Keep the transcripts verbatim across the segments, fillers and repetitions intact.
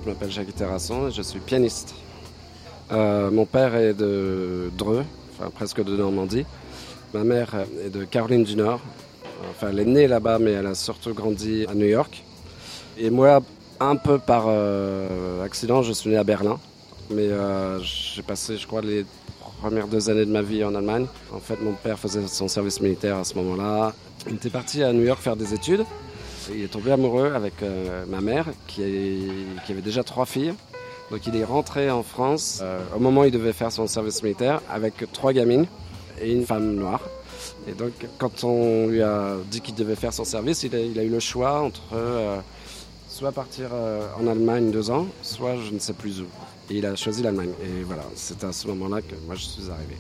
je m'appelle Jacques Terrasson et je suis pianiste. Euh, mon père est de Dreux, enfin presque de Normandie. Ma mère est de Caroline du Nord. Enfin, elle est née là-bas, mais elle a surtout grandi à New York. Et moi, un peu par euh, accident, je suis né à Berlin. Mais euh, j'ai passé, je crois, les premières deux années de ma vie en Allemagne. En fait, mon père faisait son service militaire à ce moment-là. Il était parti à New York faire des études. Il est tombé amoureux avec euh, ma mère, qui, est, qui avait déjà trois filles. Donc il est rentré en France euh, au moment où il devait faire son service militaire avec trois gamines et une femme noire. Et donc quand on lui a dit qu'il devait faire son service, il a, il a eu le choix entre euh, soit partir euh, en Allemagne deux ans, soit je ne sais plus où. Et il a choisi l'Allemagne. Et voilà, c'est à ce moment-là que moi je suis arrivé.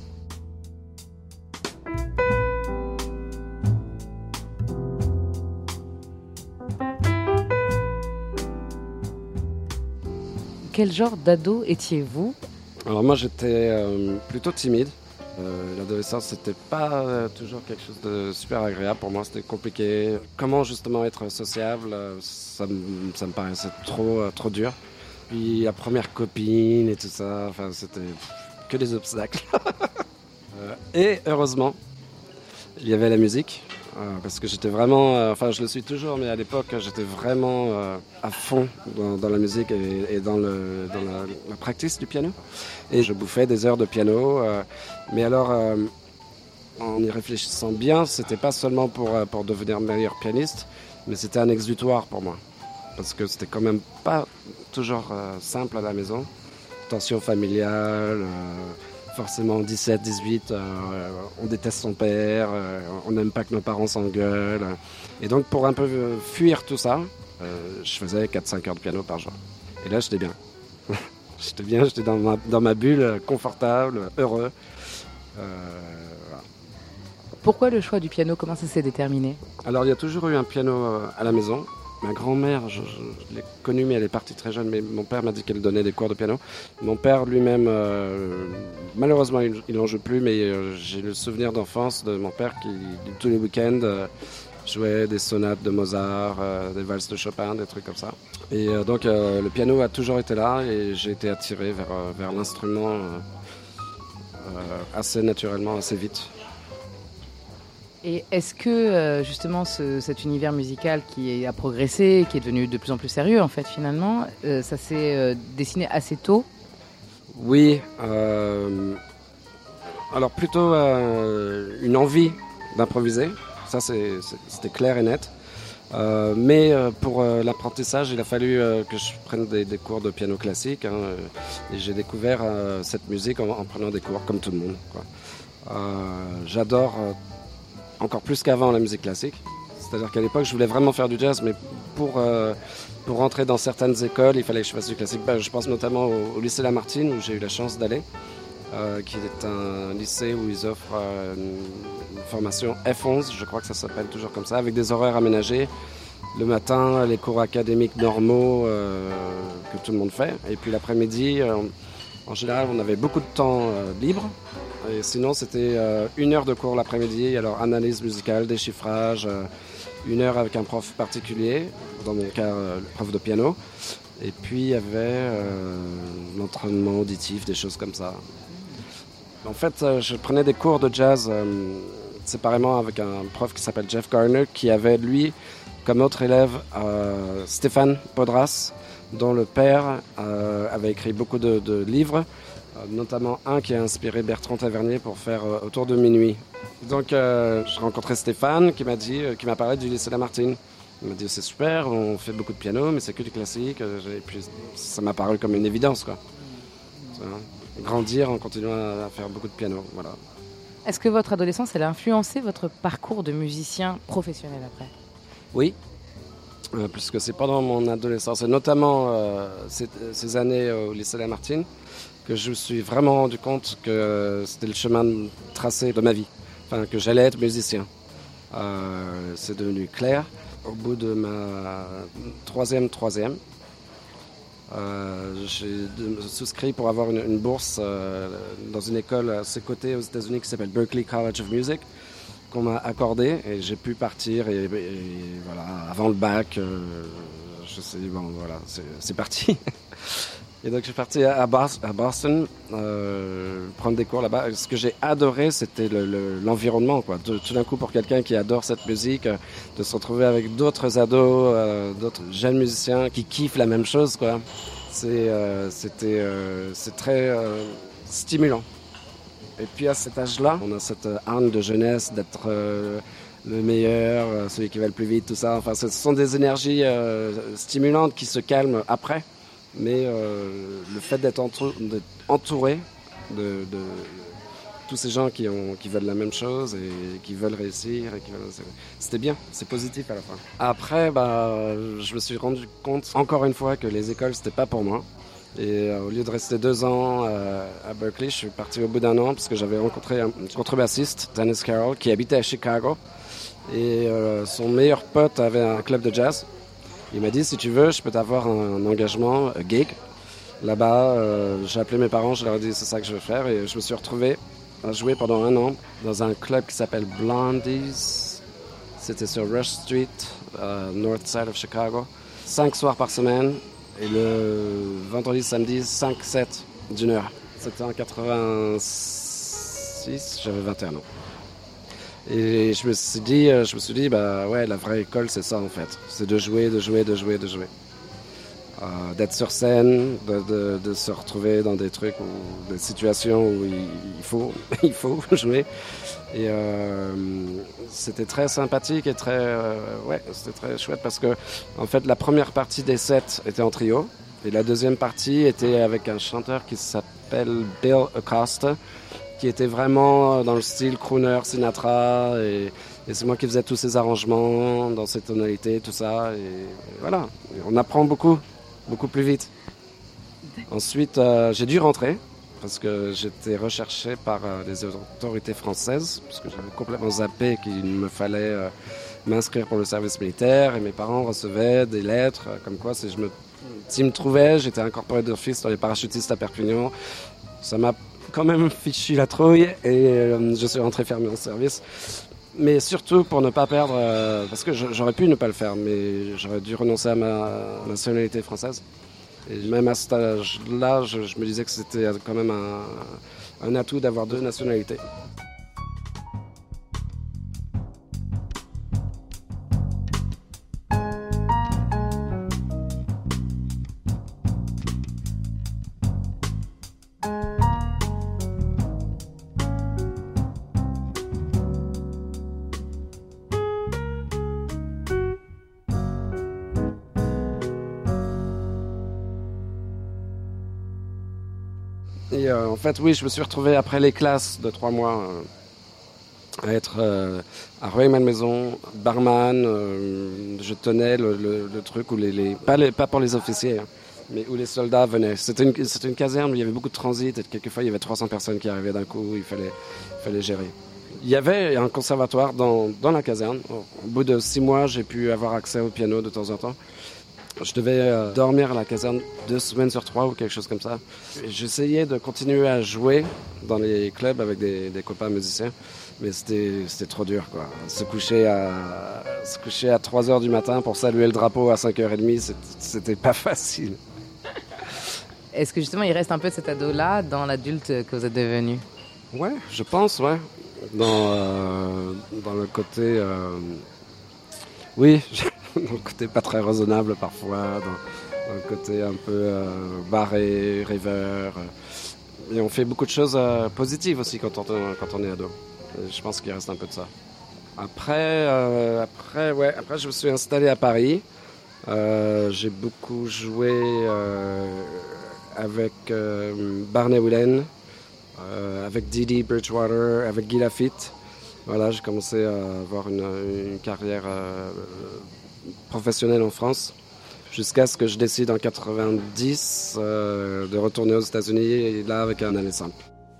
Quel genre d'ado étiez-vous ? Alors moi j'étais euh, plutôt timide. Euh, l'adolescence c'était pas euh, toujours quelque chose de super agréable pour moi, c'était compliqué. Comment justement être sociable, euh, ça, me, ça me paraissait trop, euh, trop dur. Puis la première copine et tout ça, enfin c'était que des obstacles. euh, et heureusement, il y avait la musique. Euh, parce que j'étais vraiment, euh, enfin je le suis toujours, mais à l'époque j'étais vraiment euh, à fond dans, dans la musique et, et dans, le, dans la, la practice du piano. Et je bouffais des heures de piano. Euh, mais alors, euh, en y réfléchissant bien, c'était pas seulement pour, euh, pour devenir meilleur pianiste, mais c'était un exutoire pour moi. Parce que c'était quand même pas toujours euh, simple à la maison. Tension familiale. Euh, Forcément, dix-sept, dix-huit, euh, on déteste son père, euh, on n'aime pas que nos parents s'engueulent. Et donc, pour un peu fuir tout ça, euh, je faisais quatre à cinq heures de piano par jour. Et là, j'étais bien. j'étais bien, j'étais dans ma, dans ma bulle, confortable, heureux. Euh, voilà. Pourquoi le choix du piano ? Comment ça s'est déterminé ? Alors, il y a toujours eu un piano à la maison. Ma grand-mère, je, je, je l'ai connue, mais elle est partie très jeune, mais mon père m'a dit qu'elle donnait des cours de piano. Mon père lui-même, euh, malheureusement, il n'en joue plus, mais euh, j'ai le souvenir d'enfance de mon père qui, tous les week-ends, euh, jouait des sonates de Mozart, euh, des valses de Chopin, des trucs comme ça. Et euh, donc, euh, le piano a toujours été là et j'ai été attiré vers, euh, vers l'instrument euh, euh, assez naturellement, assez vite. Et est-ce que euh, justement ce, cet univers musical qui a progressé, qui est devenu de plus en plus sérieux en fait finalement, euh, ça s'est euh, dessiné assez tôt ? Oui, euh, alors plutôt euh, une envie d'improviser, ça c'est, c'est, c'était clair et net. Euh, mais euh, pour euh, l'apprentissage, il a fallu euh, que je prenne des, des cours de piano classique. Hein, euh, et j'ai découvert euh, cette musique en, en prenant des cours comme tout le monde, quoi. Euh, j'adore... Euh, encore plus qu'avant la musique classique. C'est-à-dire qu'à l'époque, je voulais vraiment faire du jazz, mais pour, euh, pour rentrer dans certaines écoles, il fallait que je fasse du classique. Ben, je pense notamment au, au lycée Lamartine, où j'ai eu la chance d'aller, euh, qui est un lycée où ils offrent euh, une, une formation F onze, je crois que ça s'appelle toujours comme ça, avec des horaires aménagés. Le matin, les cours académiques normaux euh, que tout le monde fait. Et puis l'après-midi, euh, en général, on avait beaucoup de temps euh, libre. Et sinon, c'était euh, une heure de cours l'après-midi, alors analyse musicale, déchiffrage, euh, une heure avec un prof particulier, dans mon cas, euh, le prof de piano. Et puis, il y avait euh, l'entraînement auditif, des choses comme ça. En fait, euh, je prenais des cours de jazz euh, séparément avec un prof qui s'appelle Jeff Garner, qui avait, lui, comme autre élève, euh, Stéphane Podras, dont le père euh, avait écrit beaucoup de, de livres, notamment un qui a inspiré Bertrand Tavernier pour faire euh, Autour de minuit. Donc euh, je rencontrais Stéphane qui m'a dit, euh, qui m'a parlé du lycée Lamartine. Il m'a dit c'est super, on fait beaucoup de piano, mais c'est que du classique. Et puis ça m'a paru comme une évidence, quoi. Grandir en continuant à faire beaucoup de piano, voilà. Est-ce que votre adolescence, elle a influencé votre parcours de musicien professionnel après ? Oui, euh, puisque c'est pendant mon adolescence, et notamment euh, ces, ces années au lycée Lamartine, que je me suis vraiment rendu compte que c'était le chemin tracé de ma vie, enfin, que j'allais être musicien. Euh, c'est devenu clair. Au bout de ma troisième, troisième, euh, j'ai souscrit pour avoir une, une bourse euh, dans une école à ses côtés aux États-Unis qui s'appelle Berklee College of Music, qu'on m'a accordé et j'ai pu partir. Et, et voilà, avant le bac, euh, je me suis dit, bon, voilà, c'est, c'est parti. Et donc, je suis parti à, Bos- à Boston euh, prendre des cours là-bas. Ce que j'ai adoré, c'était le, le, l'environnement, quoi. Tout, tout d'un coup, pour quelqu'un qui adore cette musique, euh, de se retrouver avec d'autres ados, euh, d'autres jeunes musiciens qui kiffent la même chose, quoi. C'est, euh, c'était, euh, c'est très euh, stimulant. Et puis, à cet âge-là, on a cette âme de jeunesse, d'être euh, le meilleur, euh, celui qui va le plus vite, tout ça. Enfin, ce sont des énergies euh, stimulantes qui se calment après. Mais euh, le fait d'être entouré, d'être entouré de, de, de tous ces gens qui, ont, qui veulent la même chose et qui veulent réussir, et qui veulent... c'était bien, c'est positif à la fin. Après, bah, je me suis rendu compte, encore une fois, que les écoles, c'était pas pour moi. Et euh, au lieu de rester deux ans euh, à Berklee, je suis parti au bout d'un an parce que j'avais rencontré un contrebassiste, Dennis Carroll, qui habitait à Chicago. Et euh, son meilleur pote avait un club de jazz. Il m'a dit, si tu veux, je peux t'avoir un engagement, un gig. Là-bas, euh, j'ai appelé mes parents, je leur ai dit, c'est ça que je veux faire. Et je me suis retrouvé à jouer pendant un an dans un club qui s'appelle Blondies. C'était sur Rush Street, euh, north side of Chicago. Cinq soirs par semaine. Et le vendredi, samedi, cinq sept d'une heure. C'était en quatre-vingt-six, j'avais vingt et un ans. Et je me suis dit, je me suis dit, bah ouais, la vraie école, c'est ça en fait. C'est de jouer, de jouer, de jouer, de jouer. Euh, d'être sur scène, de, de, de se retrouver dans des trucs, ou des situations où il, il faut, il faut jouer. Et euh, c'était très sympathique et très, euh, ouais, c'était très chouette parce que, en fait, la première partie des sets était en trio et la deuxième partie était avec un chanteur qui s'appelle Bill Acosta, qui était vraiment dans le style crooner, Sinatra, et, et c'est moi qui faisais tous ces arrangements dans ces tonalités, tout ça, et, et voilà. Et on apprend beaucoup, beaucoup plus vite. Ensuite, euh, j'ai dû rentrer, parce que j'étais recherché par euh, les autorités françaises, parce que j'avais complètement zappé qu'il me fallait euh, m'inscrire pour le service militaire, et mes parents recevaient des lettres, euh, comme quoi, si je me, s'ils me trouvaient, j'étais incorporé d'office dans les parachutistes à Perpignan. Ça m'a quand même fichu la trouille et euh, je suis rentré faire mon service. Mais surtout pour ne pas perdre, euh, parce que j'aurais pu ne pas le faire, mais j'aurais dû renoncer à ma nationalité française. Et même à cet âge-là, je, je me disais que c'était quand même un, un atout d'avoir deux nationalités. Et euh, en fait, oui, je me suis retrouvé après les classes de trois mois euh, à être euh, à Rueil-Malmaison, barman. Euh, je tenais le, le, le truc où les, les, pas, les, pas pour les officiers, hein, mais où les soldats venaient. C'était une, c'était une caserne où il y avait beaucoup de transit et quelquefois il y avait trois cents personnes qui arrivaient d'un coup, il fallait, il fallait gérer. Il y avait un conservatoire dans, dans la caserne. Au bout de six mois, j'ai pu avoir accès au piano de temps en temps. Je devais euh, dormir à la caserne deux semaines sur trois ou quelque chose comme ça. Et j'essayais de continuer à jouer dans les clubs avec des, des copains musiciens, mais c'était, c'était trop dur, quoi. Se coucher à, se coucher à trois heures du matin pour saluer le drapeau à cinq heures trente, c'était, c'était pas facile. Est-ce que justement il reste un peu de cet ado-là dans l'adulte que vous êtes devenu? Ouais, je pense, ouais. Dans, euh, dans le côté... Euh... Oui, dans le côté pas très raisonnable parfois, dans, dans le côté un peu euh, barré, rêveur. Et on fait beaucoup de choses euh, positives aussi quand on, quand on est ado. Et je pense qu'il reste un peu de ça. Après, euh, après, ouais, après je me suis installé à Paris. Euh, j'ai beaucoup joué euh, avec euh, Barney Whelan, euh, avec Didi Bridgewater, avec Guy Lafitte. Voilà, j'ai commencé à avoir une, une carrière euh, professionnelle en France, jusqu'à ce que je décide en quatre-vingt-dix euh, de retourner aux États-Unis, et là avec un aller simple.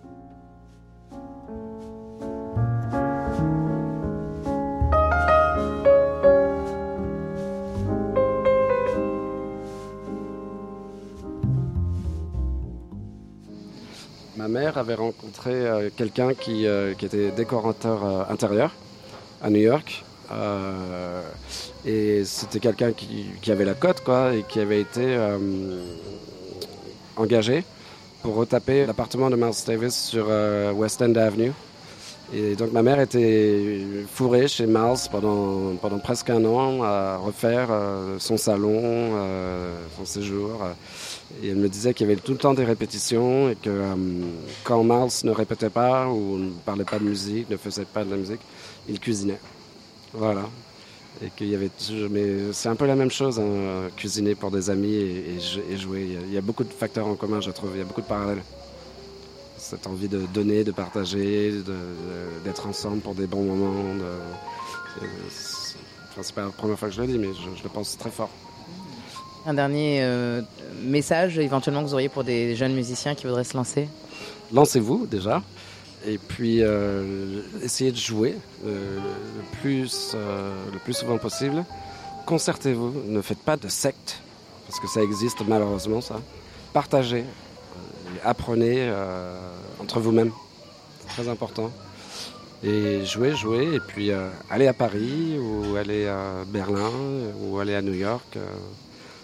Ma mère avait rencontré euh, quelqu'un qui, euh, qui était décorateur euh, intérieur à New York. Euh, Et c'était quelqu'un qui, qui avait la cote, quoi, et qui avait été euh, engagé pour retaper l'appartement de Miles Davis sur euh, West End Avenue. Et donc ma mère était fourrée chez Miles pendant, pendant presque un an à refaire euh, son salon, euh, son séjour. Et elle me disait qu'il y avait tout le temps des répétitions et que euh, quand Miles ne répétait pas ou ne parlait pas de musique, ne faisait pas de la musique, il cuisinait. Voilà. Et qu'il y avait toujours, mais c'est un peu la même chose, hein, cuisiner pour des amis et, et, et jouer. Il y, a, il y a beaucoup de facteurs en commun, je trouve. Il y a beaucoup de parallèles. Cette envie de donner, de partager, de, de, d'être ensemble pour des bons moments. De, c'est, enfin, c'est pas la première fois que je le dis, mais je, je le pense très fort. Un dernier euh, message éventuellement que vous auriez pour des jeunes musiciens qui voudraient se lancer? Lancez-vous déjà. Et puis, euh, essayez de jouer euh, le, plus, euh, le plus souvent possible. Concertez-vous, ne faites pas de secte, parce que ça existe malheureusement, ça. Partagez, euh, et apprenez euh, entre vous-mêmes, c'est très important. Et jouez, jouez, et puis euh, allez à Paris, ou allez à Berlin, ou allez à New York euh,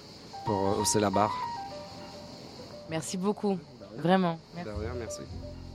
pour hausser la barre. Merci beaucoup, vraiment. Merci. De rien, merci.